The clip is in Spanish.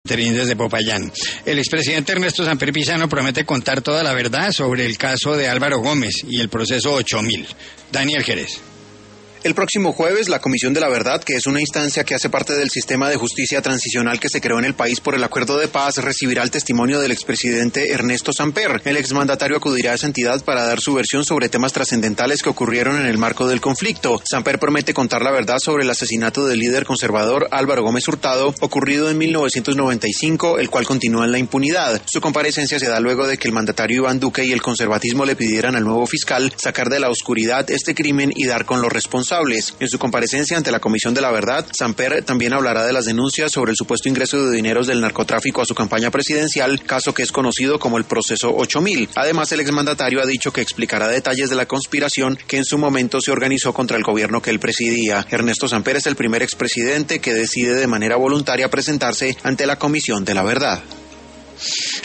Trin desde Popayán. El expresidente Ernesto Samper Pizano promete contar toda la verdad sobre el caso de Álvaro Gómez y el proceso 8000. Daniel Jerez. El próximo jueves, la Comisión de la Verdad, que es una instancia que hace parte del sistema de justicia transicional que se creó en el país por el Acuerdo de Paz, recibirá el testimonio del expresidente Ernesto Samper. El exmandatario acudirá a esa entidad para dar su versión sobre temas trascendentales que ocurrieron en el marco del conflicto. Samper promete contar la verdad sobre el asesinato del líder conservador Álvaro Gómez Hurtado, ocurrido en 1995, el cual continúa en la impunidad. Su comparecencia se da luego de que el mandatario Iván Duque y el conservatismo le pidieran al nuevo fiscal sacar de la oscuridad este crimen y dar con los responsables. En su comparecencia ante la Comisión de la Verdad, Samper también hablará de las denuncias sobre el supuesto ingreso de dineros del narcotráfico a su campaña presidencial, caso que es conocido como el proceso 8000. Además, el exmandatario ha dicho que explicará detalles de la conspiración que en su momento se organizó contra el gobierno que él presidía. Ernesto Samper es el primer expresidente que decide de manera voluntaria presentarse ante la Comisión de la Verdad.